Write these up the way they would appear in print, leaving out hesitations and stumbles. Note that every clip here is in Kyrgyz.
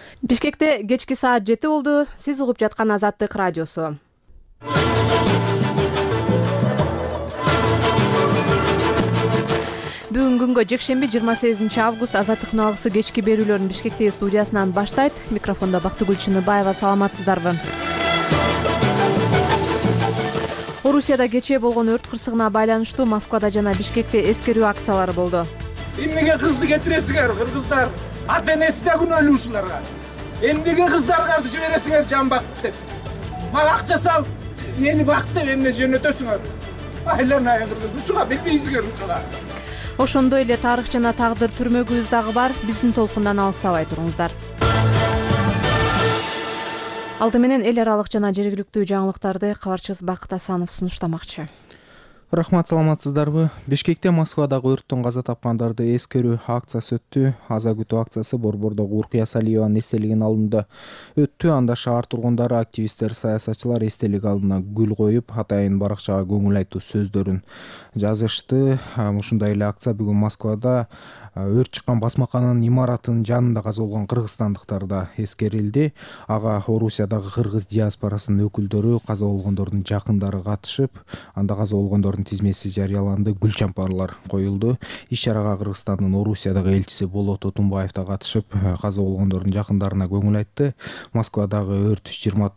Бишкекте кечки саат 7 болду. Сиз угуп жаткан Азаттык радиосу. Бүгүн күнгө жекшемби 28 август Азаттык алгысы кечки берүүлөрүн Бишкектеги студиясынан баштайт. Микрофондо Бактыгүл Чыныбаева. Саламатсыздарбы? Орусияда кечээ болгон өрт кырсыгына байланыштуу Москвада жана Бишкекте эскерүү акциялары болду. Эмнеге кызды кетиресиңер, кыргыздар? Ата энеси да күнөөлүү ушуларга. Эмнеге кыздаргарды жибересиңер жамбак деп? Мага акча сал, мени бак деп эмне жөнөтөсүңөр? Айланайын кыргыз, ушуга билбейсиңер ушуга. Ошондой эле тарых жана тагдыр түрмөгүбүз дагы бар. Биздин толкундан алыстабай туруңуздар. Алды менен эл аралык жана жергиликтүү жаңылыктарды кабарчыбыз Бакыт Асанов сунуштамакчы. Рахмат, саламатсыздарбы? Бишкекте Москвадагы өрттөн каза тапкандарды эскерүү акциясы өттү. Аза күтүү акциясы Борбордогу Уркуя Салиеванын эстелигинин алдында өттү. Анда шаар тургундары, активисттер, саясатчылар эстелик алдына гүл коюп, атайын баракчага көңүл айтуу сөздөрүн жазышты. Ушундай эле акция бүгүн Москвада өрт чыккан басмакананын имаратынын жанында каза болгон кыргызстандыктар да эскерилди. Ага Орусиядагы кыргыз диаспорасынын өкүлдөрү, каза болгондордун жакындары катышып, анда каза болгондордун тизмеси жарыяланды, гүл чампарлар коюлду. Иш-чарага Кыргызстандын Орусиядагы элчиси Болот Отунбаев да катышып, каза болгондордун жакындарына көңүл айтты. Москвадагы өрт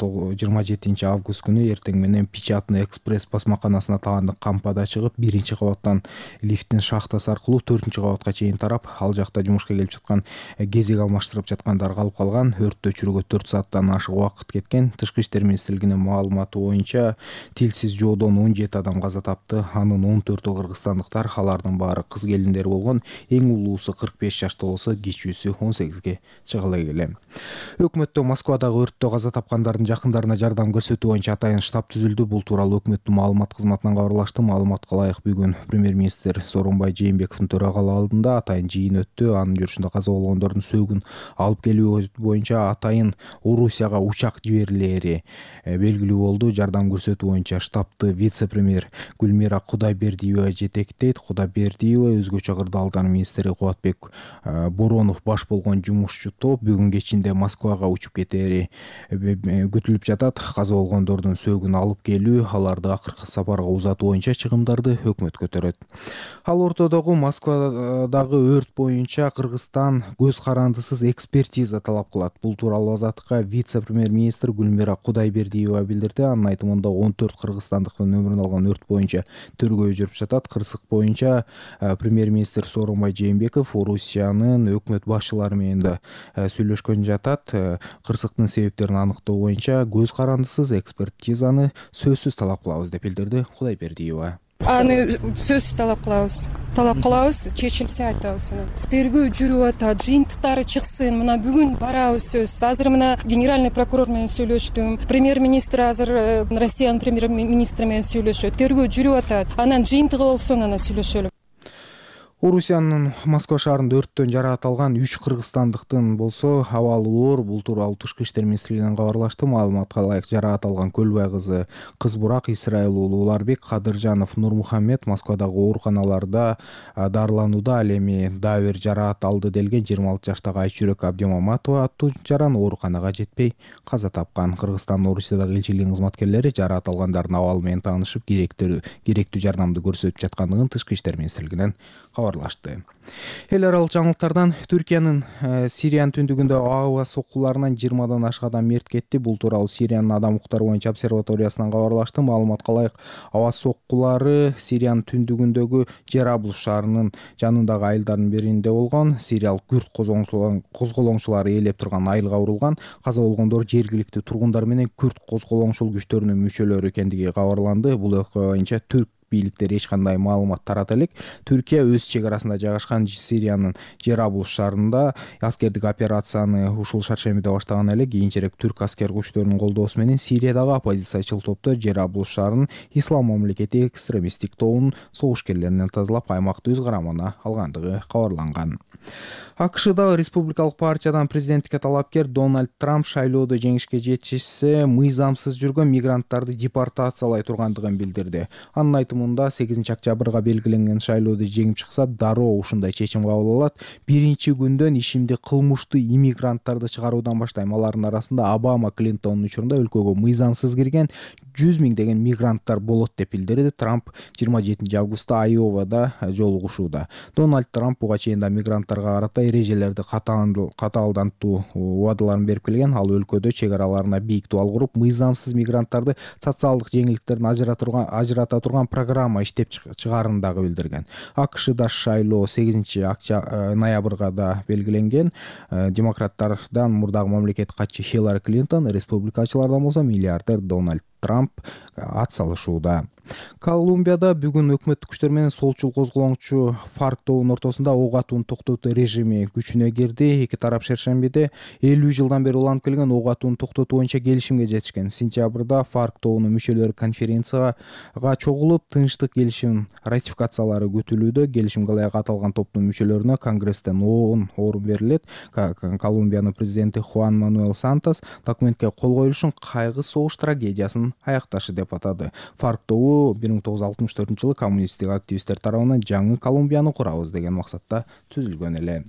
27 август күнү эртең менен Печатный экспресс басмаканасына таандык кампада чыгып, 1-кабаттан лифттин шахтасы аркылуу 4-кабатка чейин тарап, ал жакта жумушка келип жаткан, кезек алмаштырып жаткандар калып калган. Өрттү өчүрүүгө 4 сааттан ашык убакыт кеткен. Тышкы иштер министрлигинин маалыматы боюнча тилсиз жоодон 17 адам каза тапты. Анын 14-ü кыргызстандыктар, алардын баары кыз келиндер болгон. Эң улуусу 45 жашта болсо, кичүүсү 18ге чыга элек. Өкмөттө Москвадагы өрттө каза тапкандардын жакындарына жардам көрсөтүү боюнча атайын штаб түзүлдү. Бул тууралуу өкмөттүн маалымат кызматынан кабарлашты. Маалыматка ылайык, бүгүн премьер-министр Сооронбай Жээнбековдун төрагалыгы алдында атайын жыйын өттү. Анын жүрүшүндө каза болгондордун сөөгүн алып келүү боюнча атайын Орусияга учак жиберилери белгилүү болду. Жардам көрсөтүү боюнча штабты вице-премьер Гүлмира Кудайбердиева жетектейт. Кудайбердиева өзгөчө кырдаалдар министри Кубатбек Боронов баш болгон жумушчу топ бүгүн кечинде Москвага учуп кетери күтүлүп жатат. Каза болгондордун сөөгүн алып келүү, аларды акыркы сапарга узатуу боюнча чыгымдарды өкмөт көтөрөт. Ал ортодогу Москвадагы өрт боюнча Кыргызстан көз карандысыз экспертиза талап кылат. Бул тууралуу Азаттыкка вице-премьер-министр Гүлмира Кудайбердиева билдирди. Анын айтымында 14 кыргызстандыктын өмүрүн алган өрт боюнча тергөө жүрүп жатат. Кырсык боюнча премьер-министр Сооронбай Жээнбеков Орусиянын өкмөт башчылары менен да сүйлөшкөн жатат. Кырсыктын себептерин аныктоо боюнча көз карандысыз экспертизаны сөзсүз талап кылабыз деп билдирди Кудайбердиева. Аны сөзсүз талап кылабыз, чечилсе айтабыз. Тергөө жүрүп атат, жыйынтыктары чыксын. Мына бүгүн барабыз сөз. Азыр мына генеральный прокурор менен сүйлөштүм. Премьер-министр азыр Россиянын премьер-министри менен сүйлөшөт. Тергөө жүрүп атат. Анан жыйынтыгы болсун, анан сүйлөшөлү. Орусиянын Москва шаарында өрттөн жараат алган 3 кыргызстандыктын болсо абалы оор. Бул тууралуу Тышкы иштер министрлигинен кабарлашты. Маалыматка ылайык, жараат алган Көлбай кызы Кызбурак, Исраил уулу Уларбек, Кадыржанов Нурмухаммед Москвадагы ооруканаларда дарыланууда. Ал эми дагы бир жараат алды делген 26 жаштагы Айчүрөк Абдимаматова аттуу жаран ооруканага жетпей каза тапкан. Кыргызстандын Орусиядагы элчилигинин кызматкерлери жараат алгандардын абалы менен таанышып, керектүү жардамды көрсөтүп жаткандыгын Тышкы иштер министрлигинен кабарлашты. Эл аралык жаңылыктардан Түркиянын Сириянын түндүгүндө аба соккуларынан 20 ашык адам мерт кетти. Бул тууралуу Сириянын адам укуктары боюнча обсерваториясынан кабарлашты. Маалыматка ылайык, аба соккулары Сириянын түндүгүндөгү Жераблус шаарынын жанындагы айылдардын биринде болгон. Сириялык күрд козголоңчулары ээлеп турган айылга урулган. Каза болгондор жергиликтүү тургундар менен күрд козголоңчул күчтөрүнүн мүчөлөрү экендиги кабарланды. Бул окуя боюнча Түрк бийликтери эч кандай маалымат тарата элек. Түркия өз чек арасында жайгашкан Сириянын Жераблус шаарында аскердик операцияны ушул шаршембиде баштаган эле. Кийинчерээк түрк аскер күчтөрүнүн колдоосу менен Сириядагы оппозициячыл топтор Жераблус шаарын Ислам мамлекети экстремисттик тобунун согушкерлеринен тазалап, аймакты өз карамагына алгандыгы кабарланган. АКШда республикалык партиядан президенттикке талапкер Дональд Трамп шайлоодо жеңишке жетишсе, мыйзамсыз жүргөн мигранттарды депортациялай тургандыгын билдирди. Анын айтымында айтымында 8-октябрга белгиленген шайлоодо жеңип чыкса, дароо ушундай чечим кабыл алат. Биринчи күндөн ишимди кылмыштуу иммигранттарды чыгаруудан баштайм. Алардын арасында Обама, Клинтондун учурунда өлкөгө мыйзамсыз кирген 100 миңдеген мигранттар болот деп билдирди. Трамп 27 августта Айовада жолугушууда. Дональд Трамп буга чейин да мигранттарга карата эрежелерди катаалдантуу убадаларын берип келген. Ал өлкөдө чек араларына бийик дубал куруп, мыйзамсыз мигранттарды социалдык жеңилдиктерден ажырата турган программа иштеп чыгаарын дагы билдирген. АКШда шайлоо 8 ноябрга да белгиленген. Демократтардан мурдагы мамлекет катчы Хиллари Клинтон, республикачылардан болсо миллиардер Дональд Трамп ат салышууда. Колумбияда бүгүн өкмөттүк күчтөр менен солчул козголоңчу FARC тобунун ортосунда ок атууну токтотуу режими күчүнө кирди. Эки тарап шершембиде 50 жылдан бери уланып келген ок атууну токтотуу боюнча келишимге жетишкен. Сентябрда FARC тобунун мүчөлөрү конференцияга чогулуп, тынчтык келишим ратификациялары күтүлүүдө. Келишимге ылайык аталган топтун мүчөлөрүнө Конгресстен 10 орун берилет. Колумбиянын президенти Хуан Мануэль Сантос документке кол коюлушун кайгы согуш трагедиясын аякташы деп атады. FARC тобу 1964-жылы коммунисттик активисттер тарабынан жаңы Колумбияны курабыз деген максатта түзүлгөн эле.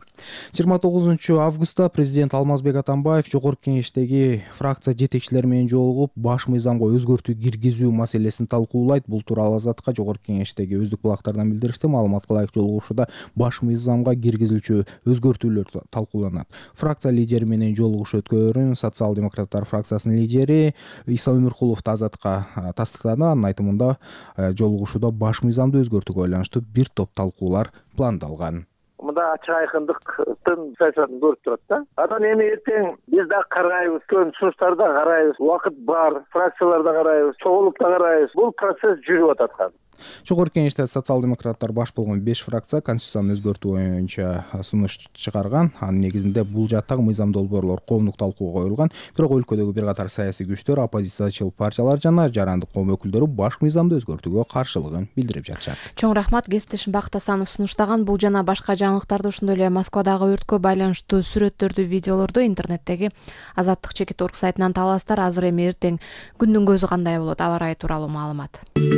29 августта президент Алмазбек Атамбаев жогорку кеңештеги фракция жетекчилери менен жолугуп, баш мыйзамга өзгөртүү киргизүү маселесин талкуулайт. Бул тууралуу Азаттыкка жогорку кеңештеги өздүк булактардан билдиришти. Маалыматка ылайык жолугушууда баш мыйзамга киргизилчү өзгөртүүлөр талкууланат. Фракция лидери менен жолугуш өткөрүн социал-демократтар фракциясынын лидери Иса Өмүркулов Азаттыкка тастыктады. Анын айтымында жолугушууда баш мыйзамды өзгөртүүгө байланыштуу бир топ талкуулар пландалган. Мында ачык айкындыктын саясатын көрүп турат да. Анан эми эртең биз да карайбыз, көн сунуштарды да карайбыз, убакыт бар, фракцияларды да карайбыз, чогулуп да карайбыз. Бул процесс жүрүп атат азыр. Жогорку кеңеште социал-демократтар баш болгон 5 фракция конституцияны өзгөртүү боюнча сунуш чыгарган. Анын негизинде бул жаттагы мыйзам долбоорлор коомдук талкууга коюлган. Бирок өлкөдөгү бир катар саясий күчтөр, оппозициячыл партиялар жана жарандык коом өкүлдөрү баш мыйзамды өзгөртүүгө каршылыгын билдирип жатышат. Чоң рахмат, кесиптешим Бакыт Асанов сунуштаган бул жана башка жаңылыктарды, ошондой эле Москвадагы өрткө байланыштуу сүрөттөрдү, видеолорду интернеттеги azattik.org сайтынан табасыздар. Азыр эми эртең күндүн көзү кандай болот, аба ырайы тууралуу маалымат.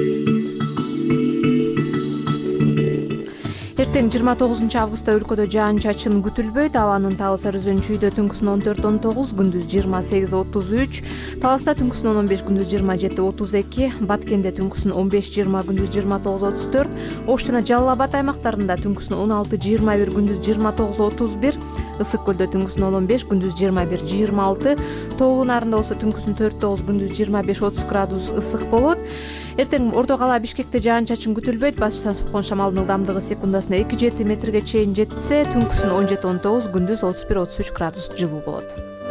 Эртең 29 августта өлкөдө жаан-чачын күтүлбөйт. Абанын табысы өзөнчүйдө түнкүсүн 14-19, күндүз 28-33, Таласта түнкүсүн 15, күндүз 27-32, Баткенде түнкүсүн 15-20, күндүз 29-34, Ош жана Жалал Абад аймактарында түнкүсүн 16-21, күндүз 29-31, Ысык көлдө түнкүсүн 15, күндүз 21-26, Тоолуу Нарында болсо түнкүсүн 4-9, күндүз 25-30 градус ысык болот. Эртең Ордо кала Бишкекте жаан-чачын күтүлбөйт. Башынан соккон шамалдын ылдамдыгы секундасына 2-7 метрге чейин жетсе, түнкүсүн 17-19, күндүз 31-33 градус жылуу болот.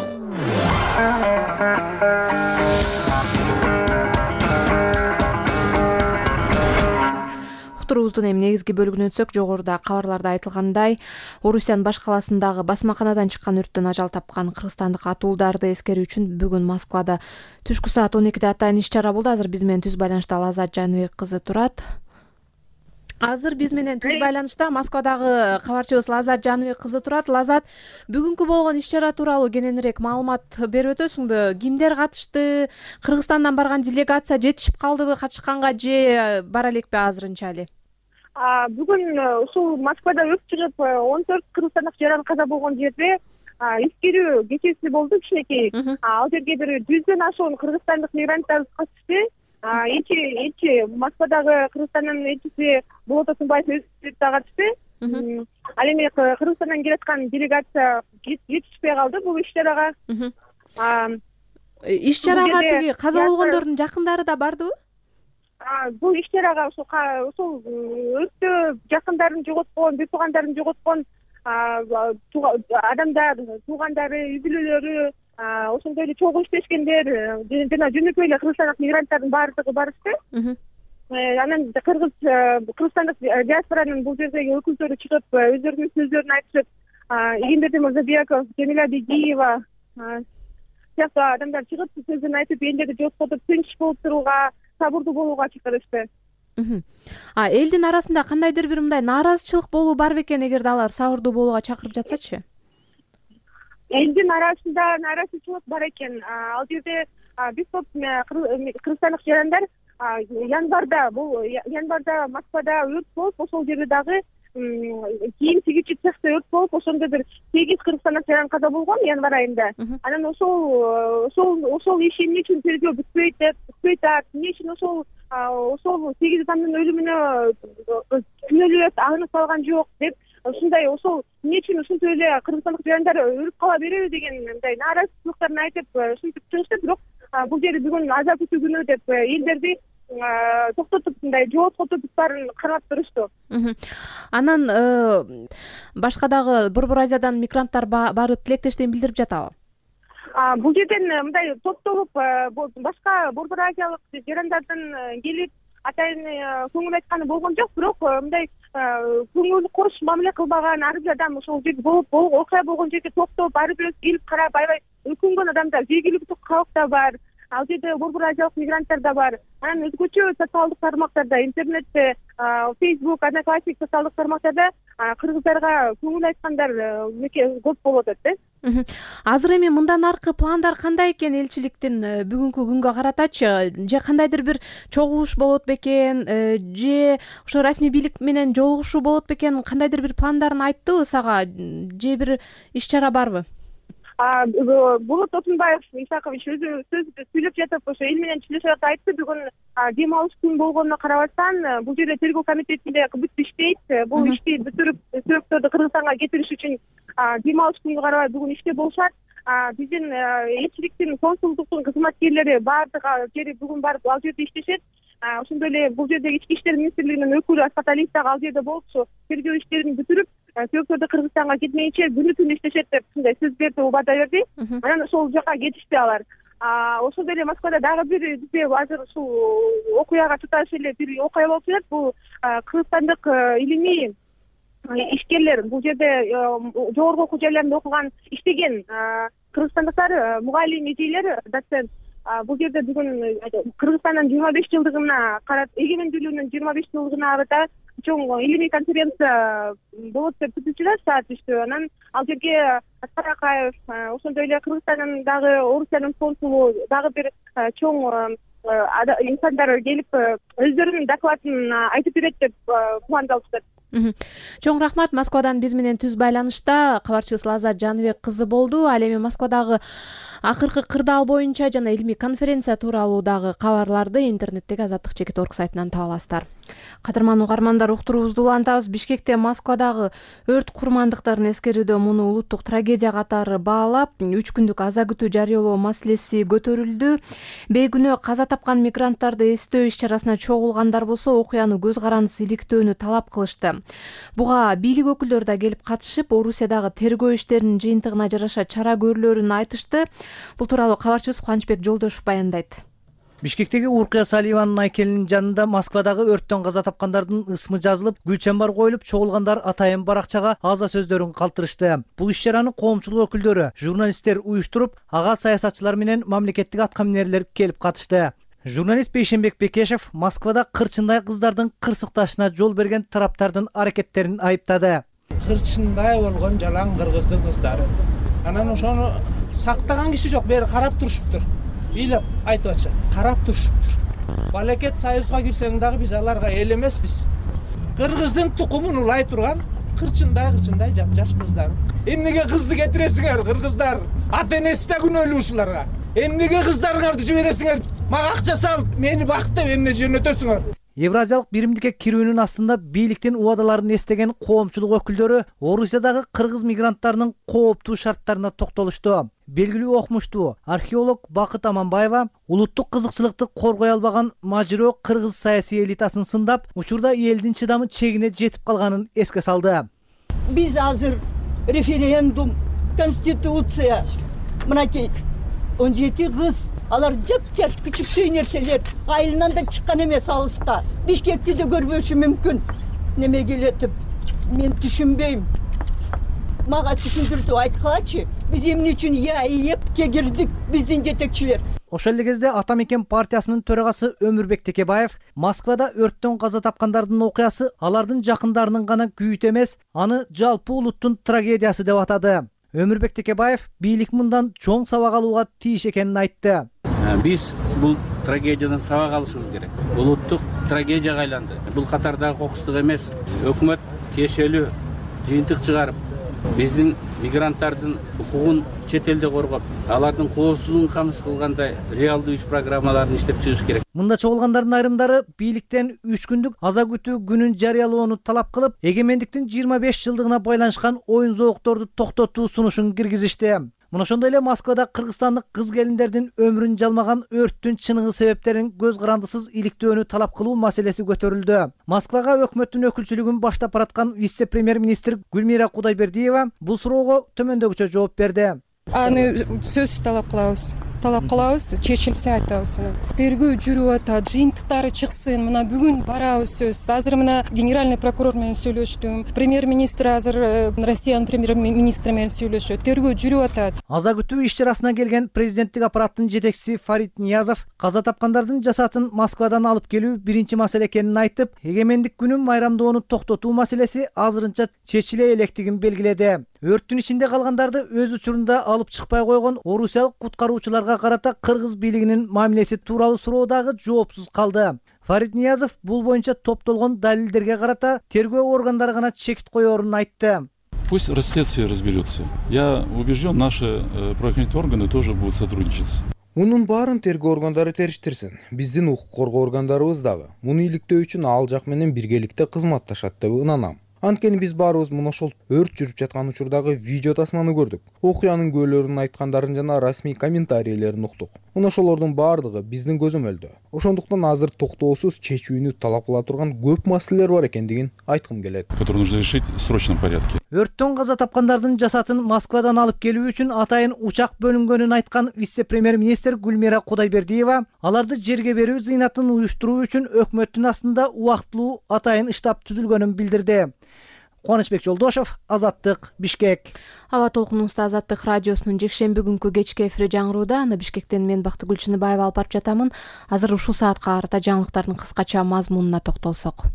Уктуруубуздун эми негизги бөлүгүнө өтсөк, жогоруда кабарларда айтылгандай, Орусиянын баш каласындагы басмаканадан чыккан өрттөн ажал тапкан кыргызстандык атууларды эскерүү үчүн бүгүн Москвада түшкү саат 12де атайын иш-чара болду. Азыр биз менен түз байланышта Лазат Жаныбек кызы турат. Азыр биз менен түз байланышта Москвадагы кабарчыбыз Лазат Жаныбек кызы турат. Лазат, бүгүнкү болгон иш-чара тууралуу кененирээк маалымат берип өтөсүңбү? Кимдер катышты? Кыргызстандан барган делегация жетишип калдыбы катышканга же бара элекпи азырынча эле? Бүгүн ушул Москвада өрт чыгып 14 кыргызстандык жаран каза болгон жерде эскерүү кечеси болду, кичинекей. Ал жерге бир 100дөн ашуун кыргызстандык мигранттар катышты. Элчи Москвадагы Кыргызстандын элчиси Болот Отунбаев өзү да катышты. Ал эми Кыргызстандан келаткан делегация жетишпей калды бул иш-чарага. Иш-чарага тиги каза болгондордун жакындары да бардыбы? Бул иш-чарага ушул өрттө жакындарын жоготкон, бир туугандарын жоготкон адамдар, туугандары, үй бүлөлөрү, ошондой эле чогуу иштешкендер жана жөнөкөй эле кыргызстандык мигранттардын баардыгы барышты. Анан Кыргызстандык диаспоранын бул жердеги өкүлдөрү чыгып, өздөрүнүн сөздөрүн айтышып, Игенберди Мырзабеков, Жамиля Бегиева сыяктуу адамдар чыгып, сөздөрүн айтып, элдерди жоскотуп, тынч болуп турууга, сабырдуу болууга чакырышты. Элдин арасында кандайдыр бир мындай нааразычылык болуу бар бекен, эгерде алар сабырдуу болууга чакырып жатсачы? Элдин арасында нааразычылык бар экен. Ал жерде бир топ кыргызстандык жарандар январда Москвада өрт болуп, ошол жерде дагы кийим тигүүчү цехте өрт болуп, ошондо бир 8 кыргызстандык жаран каза болгон январь айында. Анан ошол иш эмне үчүн тергөө бүтпөйт, эмне үчүн ошол 8 адамдын өлүмүнө күнөөлөп аныкталган жок деп, ушундай ошол эмне үчүн ушинтип эле кыргызстандык жарандар өлүп кала береби деген мындай нааразычылыктарын айтып ушинтип чыгышты. Бирок бул жери бүгүн аза күтүү күнү деп элдерди токтотуп мындай жоопко тутуп баарын карап турушту. Анан башка дагы Борбор Азиядан мигранттар барып тилектештигин билдирип жатабы? Бул жерден мындай топтолуп башка Борбор Азиялык жарандардан келип атайын көңүл айтканы болгон жок, бирок мындай көңүл кош мамиле кылбаган ар бир адам ошол жерде окуя болгон жерге токтоп, ар бирөөсү келип карап, аябай өкүнгөн адамдар, жергиликтүү калк да бар. Ал жерде Борбор Азиялык мигранттар да бар. Анан өзгөчө социалдык тармактарда, интернетте, Facebook, Одноклассник социалдык тармактарда кыргыздарга көңүл айткандар көп болуп атат. Азыр эми мындан аркы пландар кандай экен элчиликтин бүгүнкү күнгө каратачы? Же кандайдыр бир чогулуш болот бекен, же ошо расмий бийлик менен жолугушуу болот бекен? Кандайдыр бир пландарын айттыбы сага? Же бир иш чара барбы? Болот Отунбаев Исакович өзү сөз сүйлөп жатып, ошо эл менен сүйлөшөп айтты. Бүгүн дем алыш күн болгонуна карабастан, бул жерде тергөө комитетинде бүт иштейт. Бул ишти бүтүрүп сөзсүздөрдү Кыргызстанга кетириш үчүн дем алыш күнгө карабай бүгүн иште болушат. Биздин элчиликтин, консулдуктун кызматкерлери баардыгы жери бүгүн барып ал жерде иштешет. Ошондой эле бул жердеги Ички иштер министрлигинин өкүлү Асхат Алиев дагы ал жерде болуп, тергөө иштерин бүтүрүп, сөзсүздөрдү Кыргызстанга кетмейинче күнү-түнү иштешет деп мындай сөз берди, убада берди. Анан ошол жака кетишти алар. Ошондой эле Москвада дагы бир бизде азыр ушул окуяга туташ эле бир окуя болуп жатат. Бул кыргызстандык илимий ишкерлер, бул жерде жогорку окуу жайларында окуган, иштеген кыргызстандыктар, мугалим, эжейлер, доцент. Бул жерде бүгүн Кыргызстандын 25 жылдыгына эгемендүүлүгүнүн 25 жылдыгына карата чоң илимий конференция болот деп күтүлүп саат 3-тө. Анан ал жерге Аскар Акаев, ошондой эле Кыргызстандын дагы Орусиянын консулу, дагы бир чоң инсандар келип өздөрүнүн докладын айтып берет деп кубандалышат. Чоң рахмат. Москвадан биз менен түз байланышта кабарчыбыз Лаззат Жаныбек кызы болду. Ал эми Москвадагы акыркы кырдаал боюнча жана илимий конференция тууралуу дагы кабарларды интернеттеги Азаттык.org сайтынан таба аласыздар. Кадырман угармандар, уктуруубузду улантабыз. Бишкекте Москвадагы өрт курмандыктарын эскерүүдө муну улуттук трагедия катары баалап, 3 күндүк аза күтүү жарыялоо маселеси көтөрүлдү. Бейгүнөө каза тапкан мигранттарды эстөө иш чарасына чогулгандар болсо, окуяны көз карандысыз иликтөөнү талап кылышты. Буга бийлик өкүлдөрү да келип катышып, Орусиядагы тергөө иштеринин жыйынтыгына жараша чара көрүлөрүн айтышты. Бул тууралуу кабарчыбыз Кубанычбек Жолдошов баяндайт. Бишкектеги Уркуя Салиеванын айкелинин жанында Москвадагы өрттөн каза тапкандардын ысмы жазылып, гүл чамбар коюлуп, чогулгандар атайын баракчага аза сөздөрүн калтырышты. Бул иш чараны коомчулук өкүлдөрү, журналисттер уюштуруп, ага саясатчылар менен мамлекеттик аткаминерлер келип катышты. Журналист Бейшенбек Бекешев Москвада кырчындай кыздардын кырсыкташына жол берген тараптардын аракеттерин айыптады. Кырчындай болгон жалаң кыргыздын кыздары. Анан ошону сактаган киши жок, бери карап турушуптур. Бийлеп айтып карап турушуптур. Балекет Союзга кирсең дагы биз аларга эл эмеспиз. Кыргыздын тукумун улай турган кырчындай жап-жаш кыздар. Эмнеге кызды кетиресиңер, кыргыздар? Ата энеси да күнөөлүү ушуларга. Эмнеге кыздарыңарды жибересиңер? Мага акча салып, мени бак деп эмне жөнөтөсүңөр? Евразиялык биримдикке кирүүнүн астында бийликтин убадаларын эстеген коомчулук өкүлдөрү Орусиядагы кыргыз мигранттарынын кооптуу шарттарына токтолушту. Белгилүү окумуштуу археолог Бакыт Аманбаева улуттук кызыкчылыкты коргой албаган мажирөө кыргыз саясий элитасын сындап, учурда элдин чыдамы чегине жетип калганын эске салды. Биз азыр референдум, конституция, мынакей 17 кыз, алар жап-жаш күчүктүү нерселер, айылынан да чыккан эмес алыска. Бишкекти да көрбөшү мүмкүн. Неме келетип, мен түшүнбөйм. Мага түшүндүрдү, айткылачы. Биз эмне үчүн ийип кегирдик биздин жетекчилер. Ошол эле кезде Ата Мекен партиясынын төрагасы Өмүрбек Текебаев Москвада өрттөн каза тапкандардын окуясы алардын жакындарынын гана күйүтү эмес, аны жалпы улуттун трагедиясы деп атады. Өмүрбек Текебаев бийлик мындан чоң сабак алууга тийиш экенин айтты. Биз бул трагедиядан сабак алышыбыз керек. Улуттук трагедияга айланды. Бул катардагы кокустук эмес. Өкмөт тиешелүү жыйынтык чыгарып, биздин мигранттардын укугун чет элде коргоп, алардын коопсуздугун камсыз кылгандай реалдуу иш программаларын иштеп чыгыш керек. Мында чогулгандардын айрымдары бийликтен 3 күндүк аза күтүү күнүн жарыялоону талап кылып, эгемендиктин 25 жылдыгына байланышкан оюн зоокторду токтотуу сунушун киргизишти. Мына ошондой эле Москвада кыргызстандык кыз келиндердин өмүрүн жалмаган өрттүн чыныгы себептерин көз карандысыз иликтөөнү талап кылуу маселеси көтөрүлдү. Москвага өкмөттүн өкүлчүлүгүн баштап бараткан вице-премьер-министр Гүлмира Кудайбердиева бул суроого төмөндөгүчө жооп берди. Аны сөзсүз талап кылабыз, чечилсе айтабыз. Тергөө жүрүп атат, жыйынтыктары чыксын. Мына бүгүн барабыз сөз. Азыр мына генеральный прокурор менен сүйлөштүм. Премьер-министр азыр Россиянын премьер-министри менен сүйлөшөт. Тергөө жүрүп атат. Аза күтүү иш чарасына келген президенттик аппараттын жетекчиси Фарид Ниязов каза тапкандардын жасатын Москвадан алып келүү биринчи маселе экенин айтып, эгемендик күнүн майрамдоону токтотуу маселеси азырынча чечиле электигин белгиледи. Өрттүн ичинде калгандарды өз учурунда алып чыкпай койгон орусиялык куткаруучуларга карата кыргыз бийлигинин мамилеси тууралуу суроо дагы жоопсуз калды. Фарид Ниязов бул боюнча топтолгон далилдерге карата тергөө органдары гана чекит коерун айтты. Пусть расследствие разберется. Я убежден, наши правоохранительные органы тоже будут сотрудничать. Мунун баарын тергөө органдары териштирсин. Биздин укук коргоо органдарыбыз дагы муну иликтөө үчүн ал жак менен биргеликте кызматташат деп ынанам. Анткени биз баарыбыз мына ошол өрт жүрүп жаткан учурдагы видео тасманы көрдүк. Окуянын күбөлөрүн айткандарын жана расмий комментарийлерин уктук. Мына ошолордун баардыгы биздин көзөмөлдө. Ошондуктан азыр токтоосуз чечүүнү талап кыла турган көп маселелер бар экендигин айткым келет. Которые нужно решить в срочном порядке. Өрттөн каза тапкандардын жасатын Москвадан алып келүү үчүн атайын учак бөлүнгөнүн айткан вице-премьер-министр Гүлмира Кудайбердиева аларды жерге берүү зыйнатын уюштуруу үчүн өкмөттүн астында убактылуу атайын штаб түзүлгөнүн билдирди. Кубанычбек Жолдошов, Азаттык, Бишкек. Аба толкунубузда Азаттык радиосунун жекшемби күнкү кечки эфири жаңырууда. Аны Бишкектен мен Бактыгүл Чыныбаева алып барып жатамын. Азыр ушул саатка карата жаңылыктардын кыскача мазмунуна токтолсок.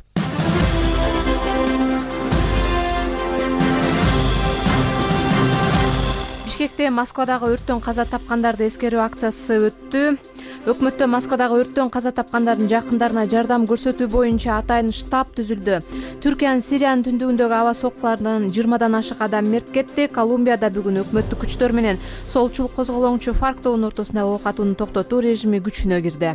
Бишкекте Москвадагы өрттөн каза тапкандарды эскерүү акциясы өттү. Өкмөттө Москвадагы өрттөн каза тапкандардын жакындарына жардам көрсөтүү боюнча атайын штаб түзүлдү. Түркиянын Сириянын түндүгүндөгү аба соокуларынан 20дан ашык адам мерт кетти. Колумбияда бүгүн өкмөттүк күчтөр менен солчул козголоңчу FARC тобунун ортосундагы ок атууну токтотуу режими күчүнө кирди.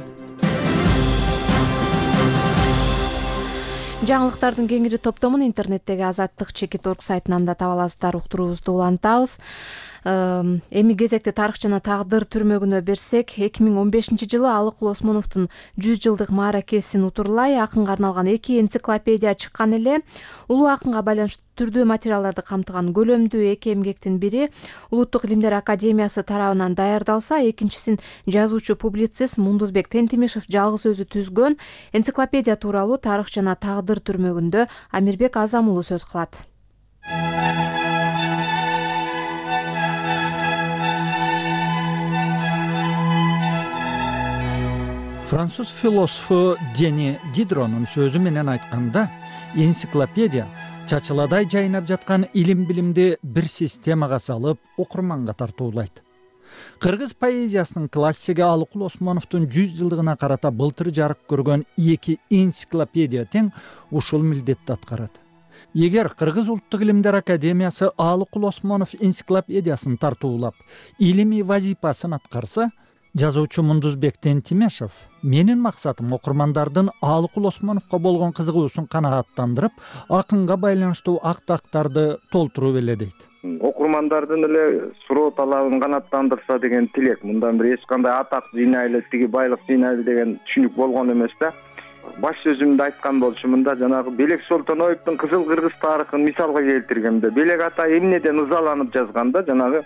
Жаңылыктардын кеңири топтомун интернеттеги Азаттык.org сайтынан да таба аласыздар. Уктуруубузду улантабыз. Эми кезекте тарых жана тагдыр түрмөгүнө берсек, 2015-жылы Алыкул Осмоновдун 100 жылдык мааракесин утурлай акынга арналган 2 энциклопедия чыккан эле. Улуу акынга байланыштуу түрдүү материалдарды камтыган көлөмдүү 2 эмгектин бири Улуттук илимдер академиясы тарабынан даярдалса, экинчисин жазуучу публицист Мундузбек Тентимишев жалгыз өзү түзгөн. Энциклопедия тууралуу тарых жана тагдыр түрмөгүндө Амирбек Азам уулу сөз кылат. Француз философу Дени Дидронун сөзү менен айтканда, энциклопедия чачыладай жайнап жаткан илим-билимди бир системага салып, окурманга тартуулайт. Кыргыз поэзиясынын классиги Алыкул Осмоновдун 100 жылдыгына карата былтыр жарык көргөн 2 энциклопедия тең ушул милдетти аткарат. Эгер Кыргыз улуттук илимдер академиясы Алыкул Осмонов энциклопедиясын тартуулап, илимий вазипасын аткарса, жазуучу Мундузбек Тентимишев менин максатым окурмандардын Алыкул Осмоновго болгон кызыгуусун канагаттандырып, акынга байланыштуу актактарды толтуруп эле дейт. Окурмандардын эле суроо талабын канааттандырса деген тилек. Мындан бир эч кандай атак жыйнайлы, тиги байлык жыйнайлы деген түшүнүк болгон эмес да. Баш сөзүмдө айткан болчумун жанагы Белек Солтоноевдун Кызыл Кыргыз тарыхын мисалга келтиргемде, Белек ата эмнеден ызаланып жазганда, жанагы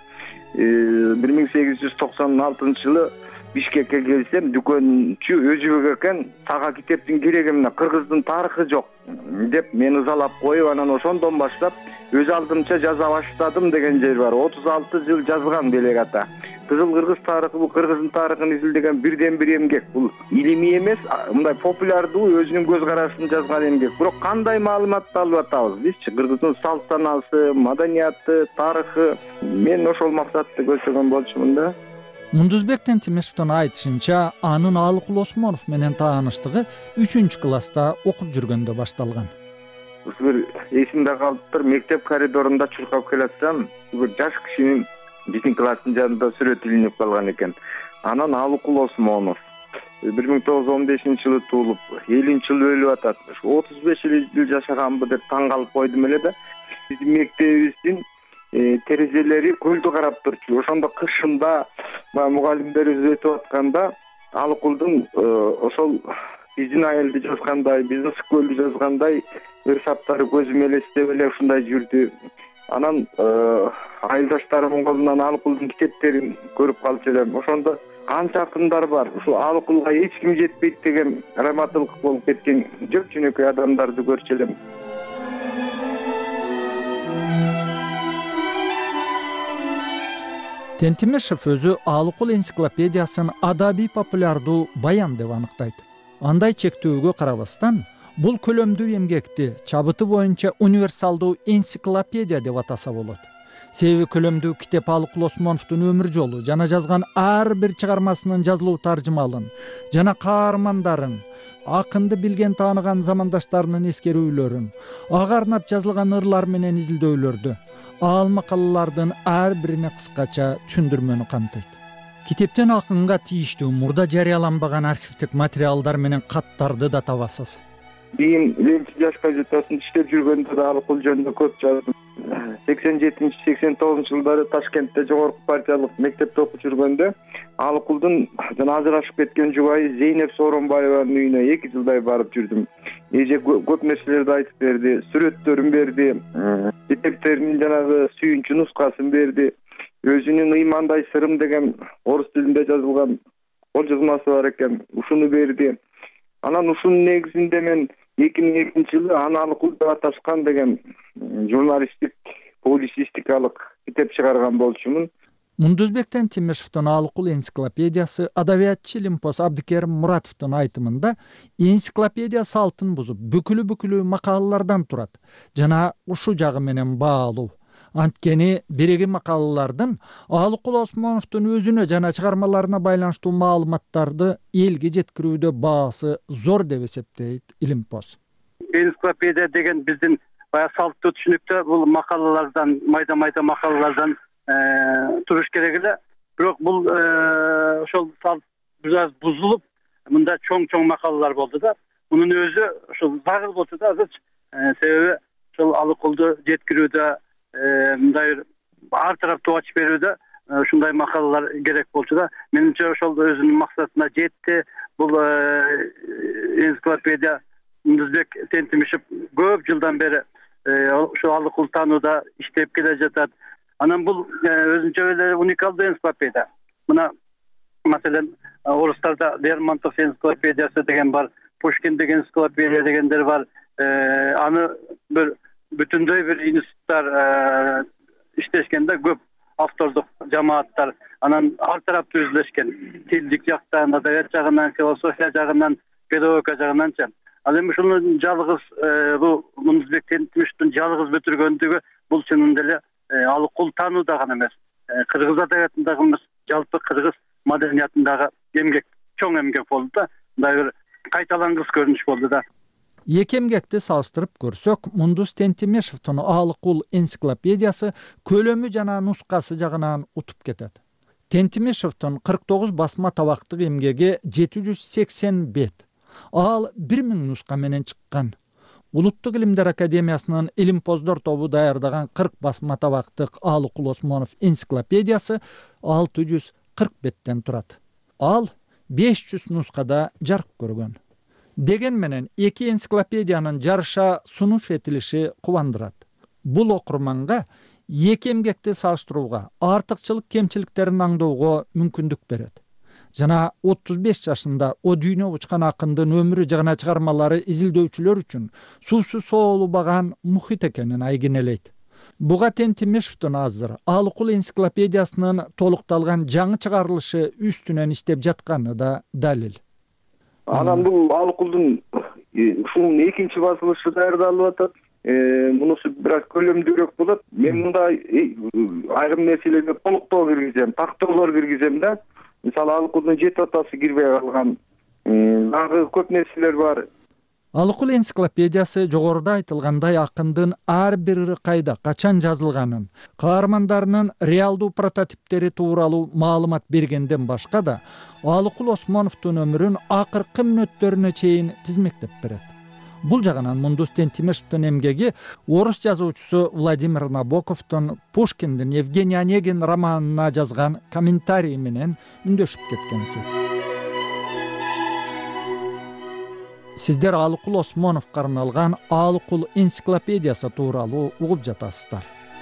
1896-жылы Бишкекке келсем, дүкөнчү өзүбек экен, сага китептин кереги эмне, кыргыздын тарыхы жок деп мен ызалап коюп, анан ошондон баштап өз алдымча жаза баштадым деген жер бар. 36 жыл жазган Белек ата. Кызыл Кыргыз тарыхы бул кыргыздын тарыхын изилдеген бирден бир эмгек. Бул илимий эмес, мындай популярдуу өзүнүн көз карашын жазган эмгек. Бирок кандай маалыматты алып атабыз бизчи? Кыргыздын салт санасы, маданияты, тарыхы. Мен ошол максатты көздөгөн болчумун да. Мундузбек Тентимишевдин айтышынча, анын Алыкул Осмонов менен тааныштыгы 3-класста окуп жүргөндө башталган. Бир эсимде калыптыр, мектеп коридорунда чуркап келатсам, бир жаш кишинин биздин класстын жанында сүрөтү илинип калган экен. Анан Алыкул Осмонов 1915-жылы туулуп, 50-жылы өлүп атат. 35 жыл жашаганбы деп таң калып койдум эле да. Биздин мектебибиздин терезелери көлдү карап турчу. Ошондо кышында мугалимдерибиз өтүп атканда Алыкулдун ошол биздин айылды жазгандай, биздин ысык көлдү жазгандай ырсаптары көзүм элестеп эле ушундай жүрдү. Анан айылдаштарымдын колунан Алыкулдун китептерин көрүп калчу элем. Ошондо канча акындар бар, ушул Алыкулга эч ким жетпейт деген раматылык болуп кеткен жөп-жөнөкөй адамдарды көрчү элем. Тентимишев өзү Алыкул энциклопедиясын адабий популярдуу баян деп аныктайт. Андай чектөөгө карабастан, бул көлөмдүү эмгекти чабыты боюнча универсалдуу энциклопедия деп атаса болот. Себеби көлөмдүү китеп Алыкул Осмоновдун өмүр жолу жана жазган ар бир чыгармасынын жазылуу таржымалын жана каармандарын, акынды билген тааныган замандаштарынын эскерүүлөрүн, ага арнап жазылган ырлар менен изилдөөлөрдү, ал макалалардын ар бирине кыскача түшүндүрмөнү камтыйт. Китептен акынга тийиштүү мурда жарыяланбаган архивдик материалдар менен каттарды да табасыз. Бийим Ленинчи жаш газетасын иштеп жүргөндө да Алыкул жөнүндө көп жаздым. 87-89 жылдары Ташкентте жогорку партиялык мектепте окуп жүргөндө Алыкулдун жана ажырашып кеткен жубайы Зейнеп Сооронбаеванын үйүнө 2 жылдай барып жүрдүм. Эже көп нерселерди айтып берди, сүрөттөрүн берди, китептеринин жанагы сүйүнчү нускасын берди. Өзүнүн ыймандай сырым деген орус тилинде жазылган кол жазмасы бар экен, ушуну берди. Анан ушунун негизинде мен 2002-жылы аны Алыкул деп аташкан деген журналисттик, публицистикалык китеп чыгарган болчумун. Мундузбек Тентимишевдин Алыкул энциклопедиясы адабиятчы Илимпоз Абдикерим Муратовдун айтымында энциклопедия салтын бузуп, бүкүлү макалалардан турат жана ушу жагы менен баалуу. Анткени биреги макалалардын Алыкул Осмоновдун өзүнө жана чыгармаларына байланыштуу маалыматтарды элге жеткирүүдө баасы зор деп эсептейт Илимпоз. Энциклопедия деген биздин баягы салттуу түшүнүктө бул макалалардан, майда макалалардан туруш керек эле. Бирок бул ошол салт бир бузулуп, мында чоң макалалар болду да. Мунун өзү ошол загыл болчу да азырчы. Себеби ошол Алыкулду жеткирүүдө мындай ар тараптуу ачып берүүдө ушундай макалалар керек болчу да. Менимче ошол өзүнүн максатына жетти. Бул энциклопедия Мундузбек Тентимишев көп жылдан бери ошо Алыкул таанууда иштеп келе жатат. Анан бул өзүнчө эле уникалдуу энциклопедия. Мына маселен орустарда Лермонтов энциклопедиясы деген бар, Пушкин деген энциклопедия дегендер бар. Аны бир бүтүндөй бир институттар иштешкенде көп автордук жамааттар анан ар тараптуу изилешкен. Тилдик жактан, адабият жагынан, философия жагынан, педагогика жагынанчы. Ал эми ушунун жалгыз бул Мундузбек Тентимишевдин жалгыз бүтүргөндүгү бул чынында эле Алыкул таанууда гана эмес, кыргыз адабиятындагы эмес, жалпы кыргыз маданиятындагы эмгек, чоң эмгек болду да. Мындай бир кайталангыс көрүнүш болду да. Эки эмгекти салыштырып көрсөк, Мундуз Тентимишевдин Алыкул энциклопедиясы көлөмү жана нускасы жагынан утуп кетет. Тентимишевдин 49 басма табактык эмгеги 780 бет. Ал 1000 нуска менен чыккан. Улуттук илимдер академиясынын Илимпоздор тобу даярдаган 40 басма табактык Алыкул Осмонов энциклопедиясы 640 беттен турат. Ал 500 нускада жарык көргөн. Деген менен эки энциклопедиянын жарыша сунуш этилиши кубандырат. Бул окурманга эки эмгекти салыштырууга, артыкчылык кемчиликтерин аңдоого мүмкүндүк берет. Жана 35 жашында о дүйнө учкан акындын өмүрү жана чыгармалары изилдөөчүлөр үчүн суусу соолубаган мухит экенин айгинелейт. Буга Тентимишевдин азыр Алыкул энциклопедиясынын толукталган жаңы чыгарылышы үстүнөн иштеп жатканы да далил. Анан бул Алыкулдун ушунун экинчи басылышы даярдалып атат. Мунусу бир аз көлөмдүүрөөк болот. Мен мында айрым нерселерге толуктоо киргизем, тактоолор киргизем да. мисалы алыкулдун жети атасы кирбей калган, дагы көп нерселер бар. Алыкул энциклопедиясы жогоруда айтылгандай акындын ар бир ыры кайда качан жазылганын, каармандарынын реалдуу прототиптери тууралуу маалымат бергенден башка да Алыкул Осмоновдун өмүрүн акыркы мүнөттөрүнө чейин тизмектеп берет. Бул жагынан Мундус Тентимишевдин эмгеги орус жазуучусу Владимир Набоковдун Пушкиндин Евгений Онегин романына жазган комментарий менен үндөшүп кеткенсиз. Сиздер Алыкул Осмоновго арналган Алыкул энциклопедиясы тууралуу угуп жатасыздар.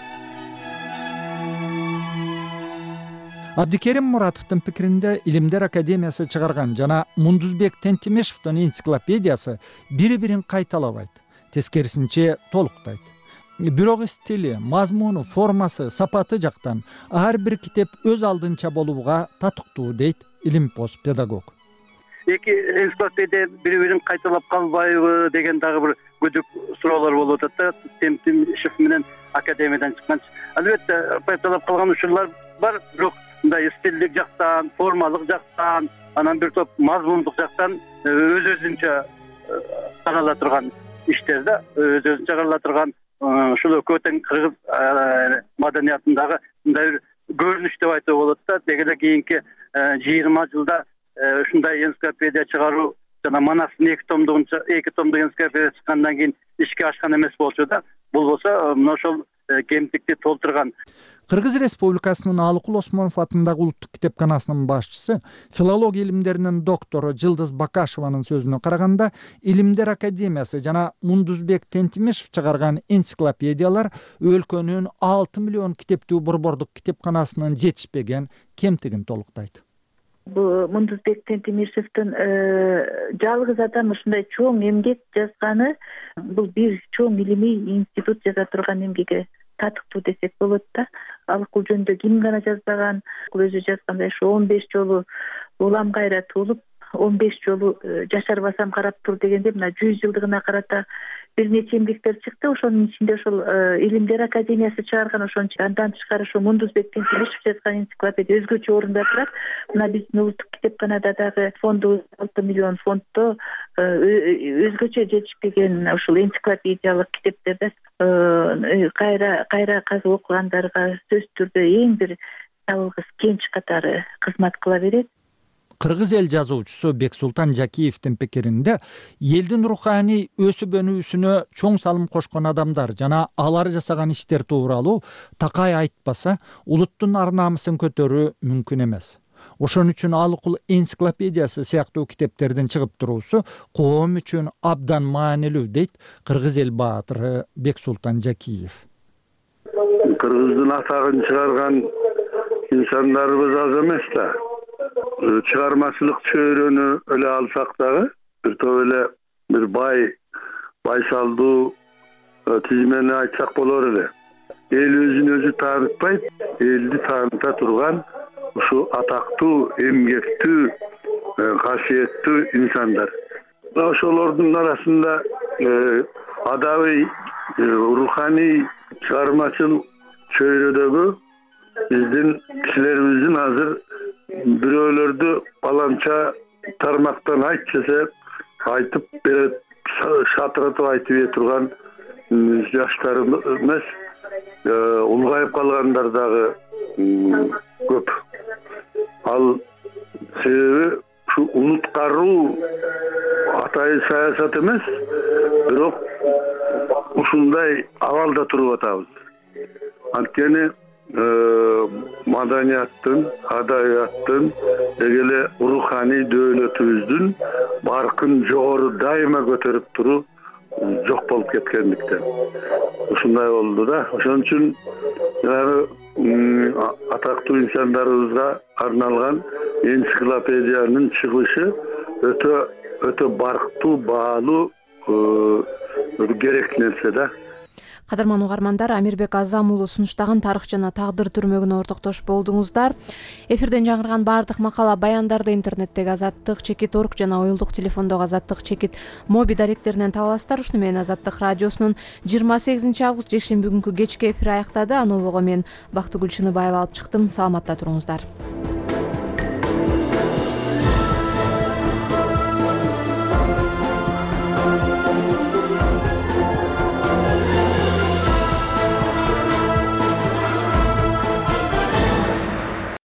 Абдикерим Муратовдун пикиринде Илимдер академиясы чыгарган жана Мундузбек Тентимишевдин энциклопедиясы бири-бирин кайталабайт, тескерисинче толуктайт. Бирок стили, мазмуну, формасы, сапаты жактан ар бир китеп өз алдынча болууга татыктуу дейт илимпоз педагог. Эки энциклопедия бири-бирин кайталап калбайбы деген дагы бир күдүк суроолор болуп атат да. Тентимишев менен академиядан чыккан. Албетте кайталап калган учурлар бар, бирок мындай стилдик жактан, формалык жактан, анан бир топ мазмундук жактан өз-өзүнчө карала турган иштер да, өз-өзүнчө карала турган ушул өкмөттүн кыргыз маданиятындагы мындай бир көрүнүш деп айтууга болот да. Деги эле кийинки 20 жылда ушундай энциклопедия чыгаруу жана Манастын 2 томдук энциклопедия чыккандан кийин ишке ашкан эмес болчу да. Бул болсо мына ошол кемтикти толтурган. Кыргыз Республикасынын Алыкул Осмонов атындагы улуттук китепканасынын башчысы, филология илимдеринин доктору Жылдыз Бакашеванын сөзүнө караганда, Илимдер академиясы жана Мундузбек Тентимишев чыгарган энциклопедиялар өлкөнүн 6 миллион китептүү борбордук китепканасынын жетишпеген кемтигин толуктайт. Бул Мундузбек Тентимишевдин жалгыз адам ушундай чоң эмгек жазганы, бул бир чоң илимий институт жаза турган эмгеге татыктуу десек болот да. Алыкул жөнүндө ким гана жазбаган, өзү жазгандай ушу 15 жолу улам кайра туулуп, 15 жолу жашарбасам карап тур дегенде мына 100 жылдыгына карата бир нече эмгектер чыкты. Ошонун ичинде ошол Илимдер академиясы чыгарган, ошончо андан тышкары ошо Мундузбек Тентимишев жазган энциклопедия өзгөчө орунда турат. Мына биздин улуттук китепканада дагы фонду 6 миллион фондто өзгөчө жетишпеген ушул энциклопедиялык китептерди кайра казып окугандарга сөзсүз түрдө эң бир жалгыз кенч катары кызмат кыла берет. Кыргыз эл жазуучусу Бексултан Жакиевдин пикиринде, элдин руханий өсүп өнүүсүнө чоң салым кошкон адамдар жана алар жасаган иштер тууралуу такай айтпаса, улуттун ар намысын көтөрүү мүмкүн эмес. Ошон үчүн Алыкул энциклопедиясы сыяктуу китептердин чыгып туруусу коом үчүн абдан маанилүү дейт кыргыз эл баатыры Бексултан Жакиев. Кыргыздын атагын чыгарган инсандарыбыз аз эмес да. Чыгармачылык чөйрөнү эле алсак дагы бир топ эле бир байсалдуу тизмени айтсак болор эле. Эл өзүн өзү таанытпайт, элди тааныта турган ушу атактуу, эмгектүү, касиеттүү инсандар. Ошолордун арасында адабий, руханий, чыгармачыл чөйрөдөгү биздин кишилерибиздин азыр бирөөлөрдү баланча тармактан айт десе айтып берет, шатыратып айтып бере турган жаштар эмес, улгайып калгандар дагы көп. Ал себеби ушу улуткаруу атайын саясат эмес, бирок ушундай абалда туруп атабыз. Анткени маданияттын, адабияттын, деги эле руханий дөөлөтүбүздүн баркын жогору дайыма көтөрүп туруу жок болуп кеткендиктен. Ушундай болду да. Ошон үчүн атактуу инсандарыбызга арналган энциклопедиянын чыгышы өтө барктуу, баалуу, керек нерсе да. Кадырман угармандар, Амирбек Азам уулу сунуштаган тарых жана тагдыр түрмөгүнө ортоктош болдуңуздар. Эфирден жаңырган баардык макала баяндарды интернеттеги Азаттык чекит.орг жана уюлдук телефондогу Азаттык чекит моби даректеринен таба аласыздар. Ушуну менен Азаттык радиосунун 28 август жекшемби күнкү кечки эфири аяктады. Анобого мен Бактыгүл Чыныбаева алып чыктым. Саламатта туруңуздар.